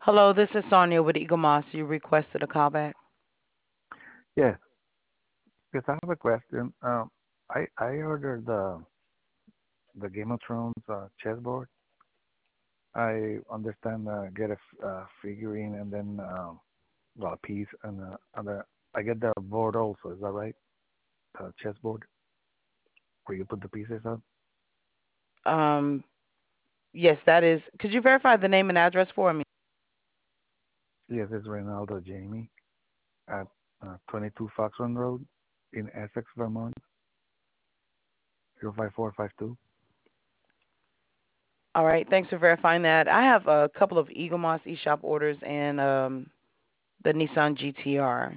Hello, this is Sonia with Eagle Moss. You requested a callback. Yes, yes, I have a question. I ordered the Game of Thrones chessboard. I understand get a figurine and then well a piece and I get the board also. Is that right? The chessboard where you put the pieces on. Um, yes, that is. Could you verify the name and address for me? Yes, it's Reynaldo Jamie at 22 Fox Run Road in Essex, Vermont 05452. All right, thanks for verifying that. I have a couple of Eagle Moss eShop orders and the Nissan GTR.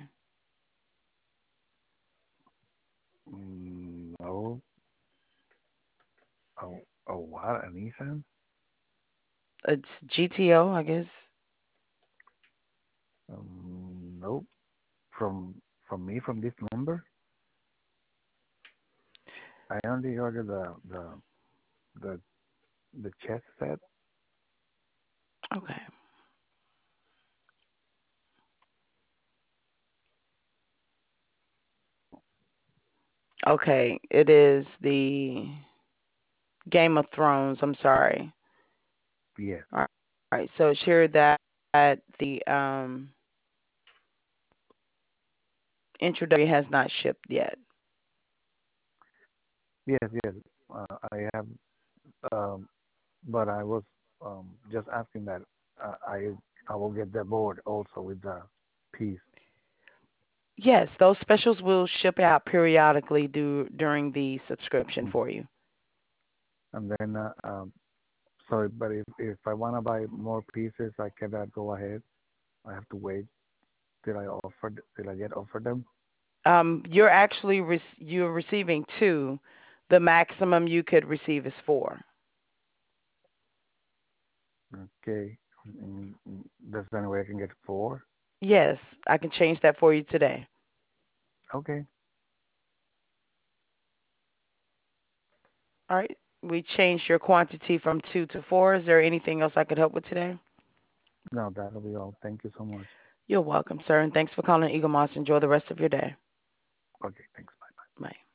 No, what a Nissan? It's GTO, I guess. Nope. From me from this number. I only ordered the the chess set. Okay. Okay, it is the Game of Thrones. I'm sorry. Yes, All right, so it's here that the introductory has not shipped yet. yes. I have, um, but I was just asking that I will get the board also with the piece, Yes, those specials will ship out periodically during the subscription mm. for you. And then sorry, but if I wanna buy more pieces, I cannot go ahead. I have to wait till I get offered them. You're actually you're receiving two. The maximum you could receive is four. Okay. There's any way I can get four? Yes, I can change that for you today. Okay. All right. We changed your quantity from two to four. Is there anything else I could help with today? No, that'll be all. Thank you so much. You're welcome, sir, and thanks for calling Eagle Moss. Enjoy the rest of your day. Okay, thanks. Bye. Bye.